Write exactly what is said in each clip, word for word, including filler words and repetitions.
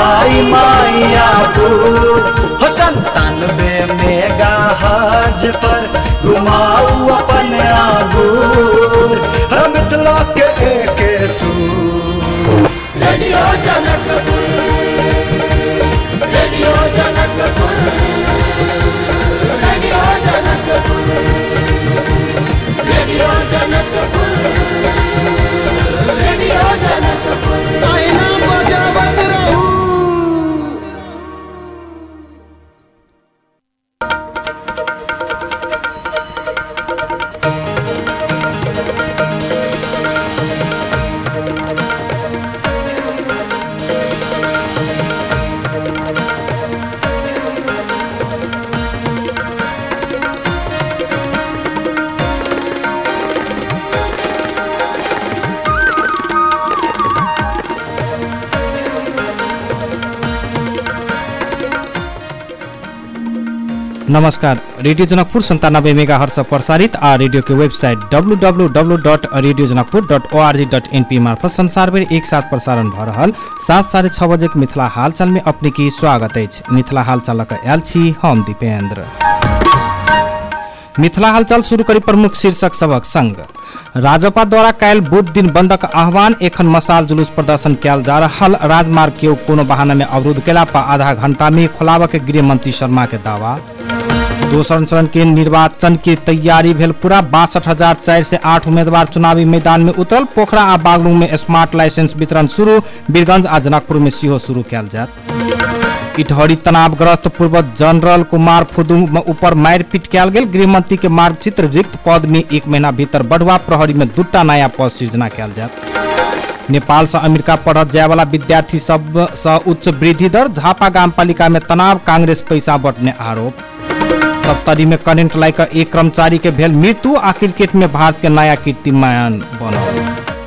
आई मायापुर हो संतानवे मेगा हज पर घुमाऊ अपन आगूर हम मिथिला के एक सूर radio Janakpur radio Janakpur radio Janakpur radio Janakpur radio Janakpur ताइना बजावत रहू। नमस्कार, रेडियो जनकपुर संतानब्बे मेगा हर्ष प्रसारित आ रेडियो के website W W W dot radio Janakpur dot O R G dot N P मार्फत संसार भर एक साथ प्रसारण भ रहल सात साढ़े छः बजे के मिथिला हालचाल में अपने की स्वागत अछि। मिथिला हालचालक आयल छी हम दीपेंद्र। मिथिला हालचाल शुरू करी प्रमुख शीर्षक सबक संग। राजपा द्वारा काल्हि बुध दिन बंदक आह्वान, एखन मसाल जुलूस प्रदर्शन कयल जा रहल। राजमार्ग के कोनो बहाना में अवरुद्ध केला पर आधा घंटा में खोलाबऽ के गृह मंत्री शर्मा के दावा। दोसर चरण के निर्वाचन की तैयारी भेल पूरा। बासठ हजार चार से आठ उम्मीदवार चुनावी मैदान में उतरल। पोखरा आ बागलुंग में स्मार्ट लाइसेंस वितरण शुरू। वीरगंज आ जनकपुर में सेहो शुरू कयल जायत। इटहरी तनावग्रस्त पूर्व जनरल कुमार फुदू ऊपर मारपीट कयल गेल। गृह मंत्री के मार्गचित्र रिक्त पद में एक महीना भीतर बढ़वा। प्रहरी में दूटा नया पद सृजना कयल जायत। नेपाल से अमेरिका पढ़त जाय वाला विद्यार्थी सब सँ उच्च वृद्धि दर। झापा गामपालिका में तनाव, कांग्रेस पैसा बंटने आरोप। सप्तरी में करेंट लाइक एक कर्मचारी के भेल मृत्यु। आ क्रिकेट में भारत के नया कीर्तिमान बनल।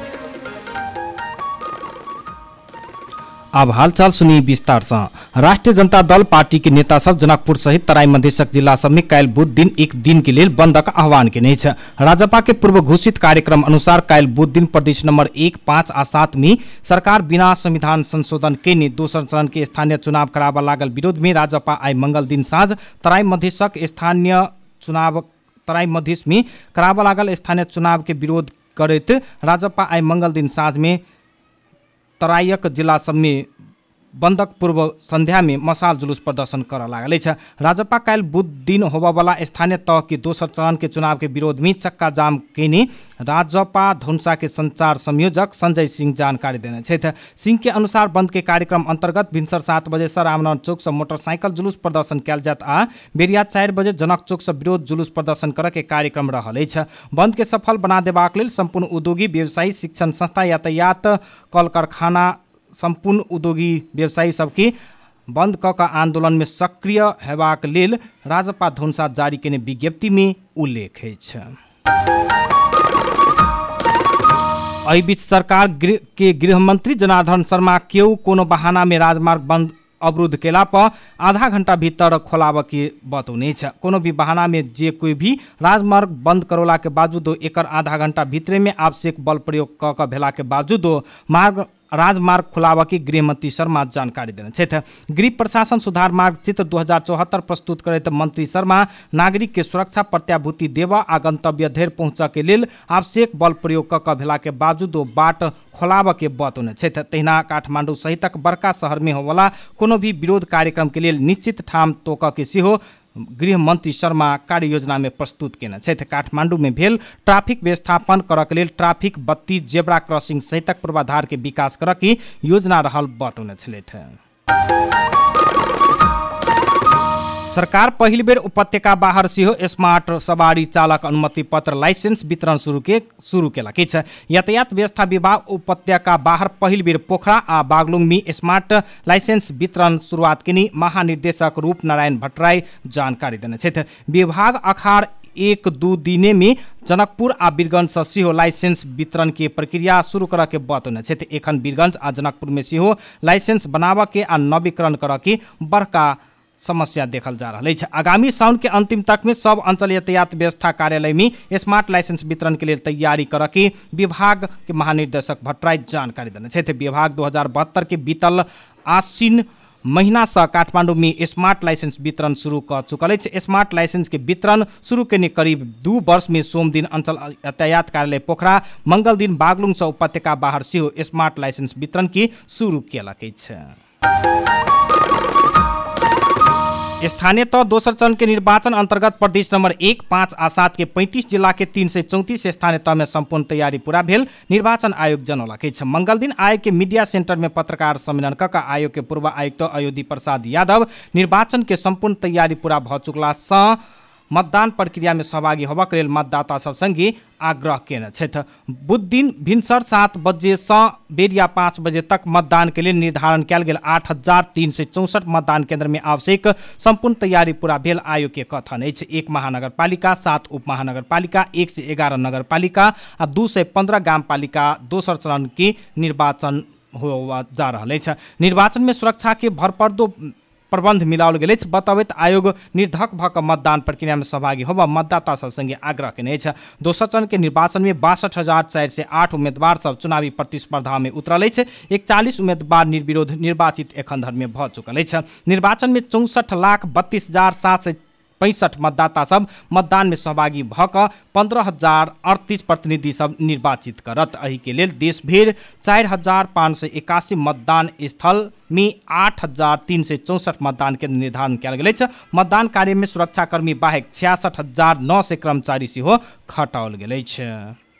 अब हालचाल सुनी विस्तार से। राष्ट्रीय जनता दल पार्टी के नेता सब जनकपुर सहित तराई मधेशक जिला सब में काल्हि बुध दिन एक दिन के लिए बंदक आह्वान केने छै। राजपा के पूर्व घोषित कार्यक्रम अनुसार काल्हि बुध दिन प्रदेश नंबर एक, पाँच आ सात में सरकार बिना संविधान संशोधन केने दोसर चरण के स्थानीय चुनाव कराबा लागल विरोध में राजपा आई मंगल दिन साँझ तराई मधेशक स्थानीय चुनाव तराई मधेश में कराबा लागल स्थानीय चुनाव के विरोध करैत राजपा आई मंगल दिन साँझ में तराईक जिला सब में बंदक पूर्व संध्या में मसाल जुलूस प्रदर्शन कर लागल छै। राजपा काल्हि बुध दिन होबय वाला स्थानीय तह के दोसर चरण के चुनाव के विरोध में चक्का जाम केने राजपा धनुषा के संचार संयोजक संजय सिंह जानकारी देने छथि। सिंह के अनुसार बंद के कार्यक्रम अंतर्गत भिनसर सात बजे से रामनगर चौक से मोटरसाइकिल जुलूस प्रदर्शन कयल जायत आ बेरिया चारि बजे जनक चौक से विरोध जुलूस प्रदर्शन करय के कार्यक्रम रहल अछि। बंद के सफल बना देबाक लेल संपूर्ण उद्योगी, व्यवसायी, शिक्षण संस्था, यातायात, कल कारखाना संपूर्ण उद्योगी व्यवसायी सबके बंद क का आंदोलन में सक्रिय हेबाक लेल राजपा धनुषा जारी केने विज्ञप्ति में उल्लेख अछि। एहि बीच सरकार गृह के गृह मंत्री जनार्दन शर्मा केओ कोनो बहाना में राजमार्ग बंद अवरुद्ध केला पर आधा घंटा भीतर खोलाबऽ के बतौने छै। कोनो भी बहाना में जे कोई भी राजमार्ग बंद करोला के बावजूद एकर आधा घंटा भीतरे में आवश्यक बल प्रयोग क के भेला के बावजूद मार्ग राजमार्ग खुलाबा की गृह मंत्री शर्मा जानकारी देने छथि। गृह प्रशासन सुधार मार्ग चित्र दू हजार चौहत्तर प्रस्तुत करैत मंत्री शर्मा नागरिक के सुरक्षा प्रत्याभूति देवा आ गंतव्य धरि पहुंचऽ के लेल आवश्यक बल प्रयोग क के भेला के बावजूद बाट खोलाबऽ के बतौने छथि। तहिना काठमांडू सहितक बड़का शहर में होवला कोनो भी विरोध कार्यक्रम के लेल निश्चित ठाम तोकऽ के सेहो गृह मंत्री शर्मा कार्य योजना में प्रस्तुत केने छथि। काठमांडू में भेल ट्रैफिक व्यवस्थापन करऽ के लेल ट्रैफिक बत्ती, जेब्रा क्रॉसिंग सहितक पूर्वाधार के विकास करऽ के योजना रहल बतौने छथि। सरकार पहिल बेर उपत्यका बाहर सेहो स्मार्ट सवारी चालक अनुमति पत्र लाइसेंस वितरण शुरू के शुरू केलक अछि। यातायात व्यवस्था विभाग उपत्यका बाहर पहिल बेर पोखरा आ बागलुंग में स्मार्ट लाइसेंस वितरण शुरुआत केनी महानिर्देशक रूप नारायण भट्टराई जानकारी देने छथि। विभाग अखाड़ एक दू दिने में जनकपुर आ वीरगंज से सेहो लाइसेंस वितरण के प्रक्रिया शुरू करऽ के बतौने छथि। एखन वीरगंज आ जनकपुर में सेहो लाइसेंस बनाबऽ के आ नवीकरण करऽ के बड़का समस्या देखल जा रहा है। आगामी साउन के अंतिम तक में सब अंचल यातायात व्यवस्था कार्यालय में स्मार्ट लाइसेंस वितरण के लिए तैयारी करऽ के विभाग के महानिर्देशक भट्टराई जानकारी देने छथि। विभाग दो हजार बहत्तर के बीतल आसिन महीना से काठमांडू में स्मार्ट लाइसेंस वितरण शुरू कर चुकल है। स्मार्ट लाइसेंस के वितरण शुरू करने करीब दू वर्ष में सोम दिन अंचल यातायात कार्यालय पोखरा, मंगल दिन बागलुङ से उपत्यका बाहर से स्मार्ट लाइसेंस वितरण की शुरू किया। स्थानीय तह दोसर चरण के निर्वाचन अंतर्गत प्रदेश नंबर एक, पाँच आ सात के पैंतीस जिला के तीन सौ चौंतीस स्थानीय तह में संपूर्ण तैयारी पूरा भेल निर्वाचन आयोग जनौला है। मंगल दिन आयोग के मीडिया सेंटर में पत्रकार सम्मेलन का आयोग के पूर्व आयुक्त अयोधी प्रसाद यादव निर्वाचन के संपूर्ण तैयारी पूरा भ चुकला सँ मतदान प्रक्रिया में सहभागी होबाक लेल मतदाता सब संगे आग्रह केने छथि। बुध दिन भिनसर सात बजे से बेरिया पाँच बजे तक मतदान के लिए निर्धारण कयल गेल आठ हजार तीन सौ चौसठ मतदान केंद्र में आवश्यक संपूर्ण तैयारी पूरा भेल आयोग के कथन अछि। एक महानगर पालिका, सात उप महानगर पालिका, एक से ग्यारह नगर पालिका आ दू से पंद्रह गाम पालिका दोसर चरण की निर्वाचन हो जा रहा है। निर्वाचन में सुरक्षा के भरपर्दो प्रबंध मिलाओल गेल अछि। बताबैत आयोग निर्धक भऽ कऽ मतदान प्रक्रिया में सहभागी होबा मतदाता सब संगे आग्रह केने अछि। दोसर चरण के निर्वाचन में बासठ हजार चारि सौ आठ उम्मीदवार सब चुनावी प्रतिस्पर्धा में उतरल अछि। इकतालीस उम्मीदवार निर्विरोध निर्वाचित एखन धरि में भऽ चुकल अछि। निर्वाचन में चौंसठ लाख बत्तीस हजार सात सौ पैंसठ मतदाता सब मतदान में सहभागी भऽ कऽ पंद्रह हजार अड़तीस प्रतिनिधि सब निर्वाचित करत। एहि के लेल देश भर चार हजार पाँच सौ इक्यासी मतदान स्थल में आठ हजार तीन सौ चौसठ मतदान केंद्र निर्धारण किया गेल अछि। मतदान कार्य में सुरक्षाकर्मी बाहेक छियासठ हजार नौ सौ कर्मचारी सेहो खटाओल गेल अछि।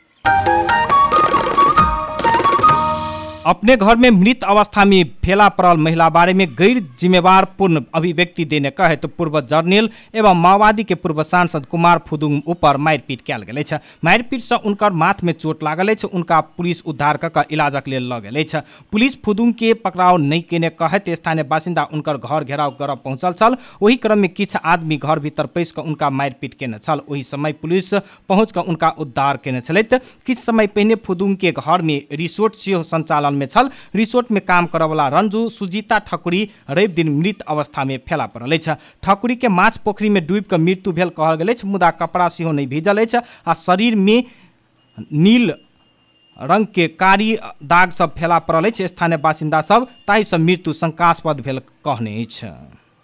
अपने घर में मृत अवस्था में फैला पड़ल महिला बारे में गैर जिम्मेवार पूर्ण अभिव्यक्ति देने कहे तो पूर्व जर्नल एवं माओवादी के पूर्व सांसद कुमार फुदुंग ऊपर मारपीट कयल गेल अछि। मारपीट से उनकर माथ में चोट लागल अछि। उनका पुलिस उद्धार कऽ कऽ इलाजक लेल लऽ गेल अछि। पुलिस फुदुंग के पकड़ाव नहीं केने कहत स्थानीय बासिंदा उनकर घर घेराव करऽ पहुंचल छल। ओही क्रम में किछु आदमी घर भीतर पैस कऽ उनका मारपीट केने छल। ओही समय पुलिस पहुंच कऽ उनका उद्धार केने छलैथ। किछु समय पहिने फुदुंग के घर में रिसोर्ट सेहो संचालन में छल। रिसोर्ट में काम करय वाला रंजू सुजीता ठकुरी रवि दिन मृत अवस्था में फैला पड़ल अछि। ठकुरी के माछ पोखरी में डूबि कऽ मृत्यु भेल कहल गेल अछि। मुदा कपड़ा सेहो नहीं भीजल अछि आ शरीर में नील रंग के कारी दाग सब फैला पड़ल अछि। स्थानीय बासिंदा सब ताहि से मृत्यु शंकास्पद भेल कहने अछि।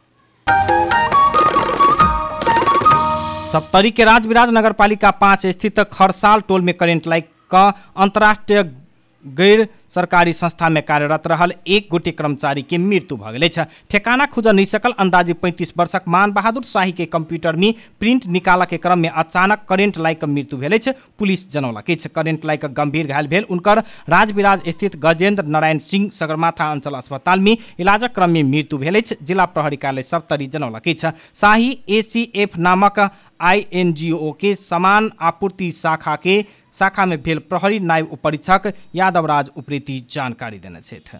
सप्तरी के राजविराज नगर पालिका पाँच स्थित खरसाल टोल में करेंट लाइक का अंतर्राष्ट्रीय गैर सरकारी संस्था में कार्यरत रहल एक गोटे कर्मचारी के मृत्यु भ गेल छै। ठेकाना खुजल नहीं सकल अंदाजे पैंतीस वर्षक मान बहादुर शाही के कंप्यूटर में प्रिंट निकाला के क्रम में अचानक करेंट लाइक मृत्यु भेल छै। पुलिस जनौलक अछि करेंट लाइक गंभीर घायल भेल उनकर राजविराज स्थित गजेंद्र नारायण सिंह सगरमाथा अंचल अस्पताल में इलाजक क्रम में मृत्यु भेल अछि। जिला प्रहरी कार्यालय सप्तरी जनौलक अछि शाही एसीएफ नामक आईएनजीओ के समान आपूर्ति शाखा के शाखा में भेल प्रहरी नायब उपरीक्षक यादवराज उप्रेती जानकारी देने छथि।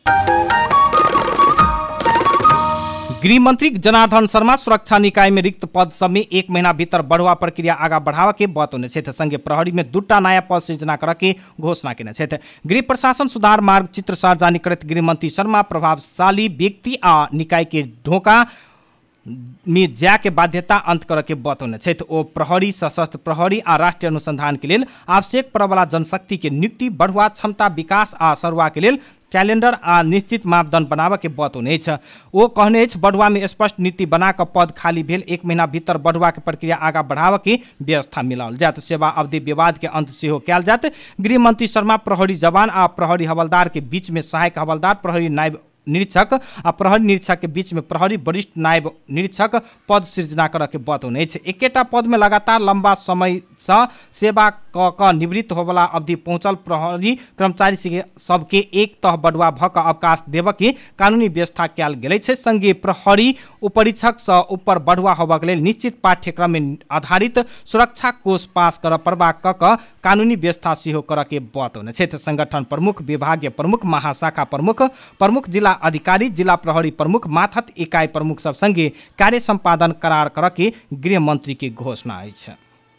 गृह मंत्री जनार्दन शर्मा सुरक्षा निकाय में रिक्त पद सब में एक महीना भीतर बढ़वा प्रक्रिया आगा बढ़ावा के बतौने छथि। संगे प्रहरी में दूटा नया पद सृजना करे के घोषणा केने छथि। गृह प्रशासन सुधार मार्ग चित्र सार्वजनिक करत गृह मंत्री शर्मा प्रभावशाली व्यक्ति आ निकाय के ढोका में जा के बाध्यता अंत कर के बतौने छथि। ओ प्रहरी सशस्त्र प्रहरी आ राष्ट्रीय अनुसंधान के लेल आवश्यक पड़े वाला जनशक्ति के नियुक्ति बढ़ुआ क्षमता विकास आ सरुआ के लेल कैलेंडर आ निश्चित मापदंड बनावे के बतौने अछि। ओ कहने अछि बढ़ुआ में स्पष्ट नीति बना कर पद खाली भेल एक महीना भीतर बढ़ुआ के प्रक्रिया आगा बढ़ावे के व्यवस्था मिलाओल जात। सेवा अवधि विवाद के अंत सेहो कयल जात। गृह मंत्री शर्मा प्रहरी जवान आ प्रहरी हवलदार के बीच में सहायक हवलदार प्रहरी नायब निरीक्षक आ प्रहरी निरीक्षक के बीच में प्रहरी वरिष्ठ नायब निरीक्षक पद सृजना कर के बतौने अछि। एकेटा पद में लगातार लंबा समय से सेवा क क निवृत्त होवला अवधि पहुंचल प्रहरी कर्मचारी सबके एक तह बढ़ुआ भ क अवकाश देव के कानूनी व्यवस्था कयल गेल छै। संगे प्रहरी उपरीक्षक से ऊपर बढ़ुआ होबा के लेल निश्चित पाठ्यक्रम में आधारित सुरक्षा कोष पास कर परवा क क कानूनी व्यवस्था सेहो कर के बतौने छै। संगठन प्रमुख, विभागीय प्रमुख, महाशाखा प्रमुख, प्रमुख जिला अधिकारी, जिला प्रहरी प्रमुख, माथत इकाई प्रमुख सब संगे कार्य संपादन करार कर के गृह मंत्री की घोषणा अछि।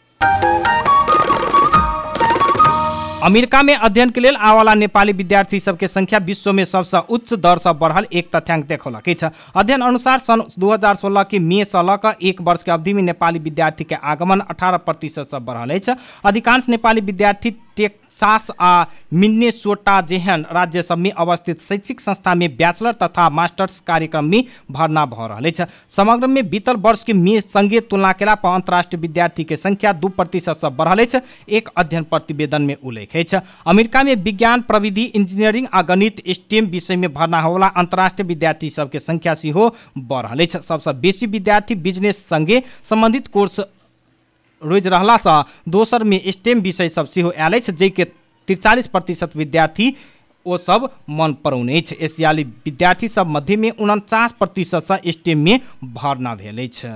अमेरिका में अध्ययन के लिए आवाला नेपाली विद्यार्थी सबके संख्या विश्व में सबसे उच्च दर से बढ़ल एक तथ्यांक देखौलक अछि। अध्ययन अनुसार सन दू हजार सोलह के मई से लऽ कऽ एक वर्ष के अवधि में नेपाली विद्यार्थी के आगमन अठारह प्रतिशत से बढ़ल अछि। अधिकांश नेपाली विद्यार्थी टेक्सास आ मिन्नेसोटा जेहन राज्य सब में अवस्थित शैक्षिक संस्था में बैचलर तथा मास्टर्स कार्यक्रम में भर्ना भ रहल छ। समग्र में बीतल वर्ष के मे संगे तुलना केला पर अंतर्राष्ट्रीय विद्यार्थी के संख्या दू प्रतिशत से बढ़ल छ। एक अध्ययन प्रतिवेदन में उल्लेख छ। अमेरिका में विज्ञान प्रविधि इंजीनियरिंग आ गणित स्टेम विषय में भर्ना होवला अंतर्राष्ट्रीय विद्यार्थी सबके संख्या सेहो बढ़ रहल छ। सबसे बेसी विद्यार्थी बिजनेस संगे संबंधित कोर्स रोज रहला सा दोसर में स्टेम विषय सब सेहो आयल छ, जैके तिरचालीस प्रतिशत विद्यार्थी ओ सब मन पराउने छ। एशियाली विद्यार्थी सब मध्य में उनचास प्रतिशत से स्टेम में भर्ना भेल छ।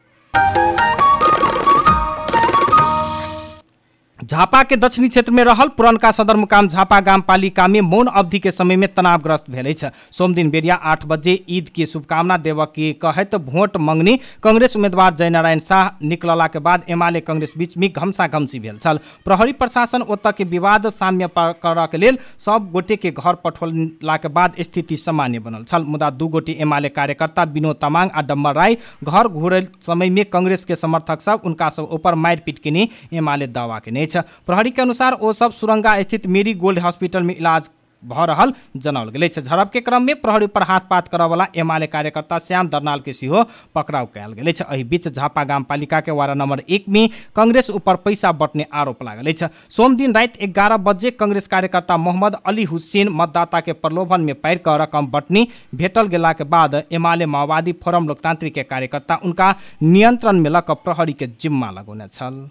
झापा के दक्षिणी क्षेत्र में रहल पुरनका सदरमुकाम झापा गामपालिका में मौन अवधि के समय में तनावग्रस्त भेल छ। सोम दिन बेरिया आठ बजे ईद के शुभकामना देव के कहत वोट मंगनी कांग्रेस उम्मीदवार जयनारायण शाह निकलला के बाद एमाले कांग्रेस बीच में घमसा घमसी भेल छल। प्रहरी प्रशासन ओतऽ के विवाद साम्य करऽ के लेल सब गोटे के घर पठौला के बाद स्थिति सामान्य बनल छल। मुदा दू गोटे एमाले कार्यकर्ता विनोद तामाङ आ डम्बर राय घर घुरल समय में कांग्रेस के समर्थक सब उनका सब ऊपर मारपीट केने एमाले दावा केने। प्रहरी के अनुसार वो सब सुरंगा स्थित मेरी गोल्ड हॉस्पिटल में इलाज भ रहल जनाओल गेल छै। झड़प के क्रम में प्रहरी पर हाथपात करऽ वाला एमाले कार्यकर्ता श्याम दरनाल के सेहो पकड़ाव कयल गेल छै। एहि बीच झापा गामपालिका के वार्ड नंबर एक में कांग्रेस ऊपर पैसा बटने आरोप लागल छै। सोम दिन रात ग्यारह बजे कांग्रेस कार्यकर्ता मोहम्मद अली हुसैन मतदाता के प्रलोभन में पैर कर रकम बटनी भेटल गेला के बाद एमाले माओवादी फोरम लोकतांत्रिक के कार्यकर्ता उनका नियंत्रण में लऽ कऽ प्रहरी के जिम्मा लगौने छल।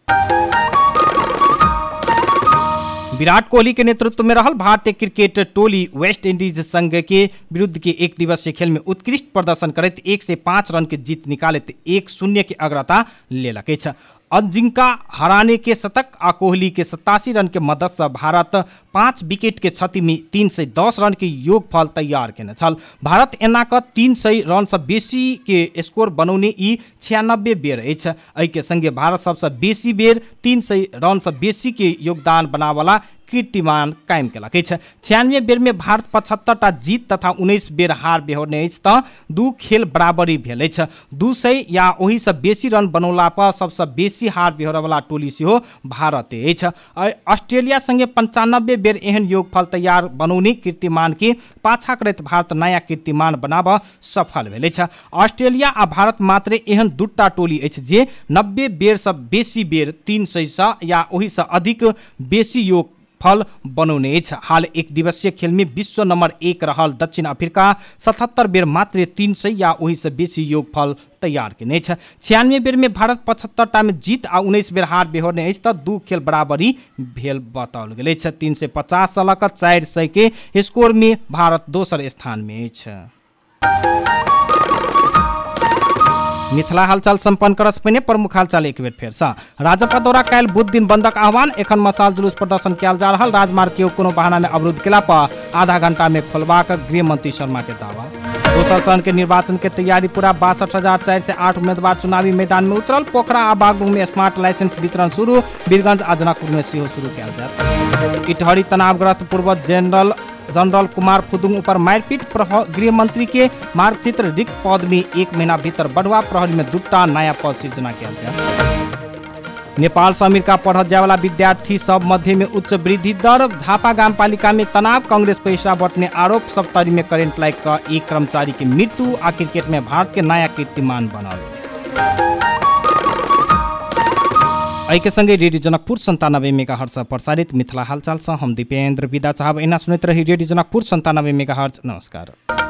विराट कोहली के नेतृत्व में रहल भारतीय क्रिकेट टोली वेस्ट इंडीज संघ के विरुद्ध के एक दिवसीय खेल में उत्कृष्ट प्रदर्शन करते एक से पाँच रन के जीत निकालते एक शून्य की अग्रता लेलक छ। अजिंका हराने के शतक आ कोहली के सत्तासी रन के मदद से भारत पाँच विकेट के क्षति में तीन सौ दस रन के योगफल तैयार केने छल। भारत एना क तीन सौ रन से बेसी के स्कोर बनौने ई छियानबे बेर अछि। एहि के संगे भारत सबसे बेसी बेर तीन सौ रन से बेसी के योगदान बनावला कीर्तिमान कायम केलक अछि। छियानवे बेर में भारत पचहत्तर टा जीत तथा उन्नीस बेर हार बेहोरने अछि तऽ दू खेल बराबरी भेल अछि। दू सौ या ओहि से बेसी रन बनौला पर सबसे बेसी हार बेहोरे वाला टोली सेहो भारत अछि। ऑस्ट्रेलिया संगे पंचानबे बेर एहन योगफल तैयार बनौने कीर्तिमान के पाछा करैत भारत नया कीर्तिमान बनाबऽ सफल भेल अछि। ऑस्ट्रेलिया आ भारत मात्र एहन दूटा टोली अछि जे नब्बे बेर से बेसी बेर तीन सौ से या ओहि से अधिक बेसी योग फल बनौने अछि। हाल एक दिवसीय खेल में विश्व नंबर एक रहल दक्षिण अफ्रीका सतहत्तर बेर मात्र तीन सौ या ओहि से बेसी योग फल तैयार केने छ। छियानवे बेर में भारत पचहत्तर टा में जीत आ उन्नीस बेर हार बेहोरने अछि तऽ दू खेल बराबरी भेल बताओल गेल अछि। तीन सौ पचास से लऽ चार सौ के स्कोर में भारत दोसर स्थान में अछि। मिथिला हालचाल संपन्न करस पहिने प्रमुख हालचाल एक बेर फेर सँ। राजपा द्वारा काल्हि बुध दिन बंदक आह्वान एखन मसाल जुलूस प्रदर्शन कयल जा रहल। राजमार्ग के कोनो बहाना में अवरुद्ध केला पर आधा घंटा में खोलबाक गृह मंत्री शर्मा के दावा। दोसर चरण के निर्वाचन के तैयारी पूरा बासठ हजार चार से आठ उम्मीदवार चुनावी मैदान में उतरल। पोखरा आ बागलुंग में स्मार्ट लाइसेंस वितरण शुरू। वीरगंज आ जनकपुर में सेहो शुरू कयल जायत। इटहरी तनावग्रस्त पूर्व जनरल जनरल कुमार फुदुंग ऊपर मारपीट। गृह मंत्री के मार्गचित्र रिक्त पद में एक महीना भीतर बढ़वा। प्रहरी में दूटा नया पद सृजना कयल जायत। नेपाल से अमेरिका पढ़ जाय वाला विद्यार्थी सब मध्य में उच्च वृद्धि दर। झापा गामपालिका में तनाव। कांग्रेस पैसा बटने आरोप। सप्तरी में करेंट लाइक का एक कर्मचारी की मृत्यु। आ क्रिकेट में भारत के नया कीर्तिमान बनल। एहि के संगे रेडियो जनकपुर संतानबे मेगा हर्ट्ज प्रसारित मिथिला हालचाल से हम दीपेंद्र विदा चाहब। एना सुनैत रही रेडियो जनकपुर संतानबे मेगा हर्ट्ज। नमस्कार।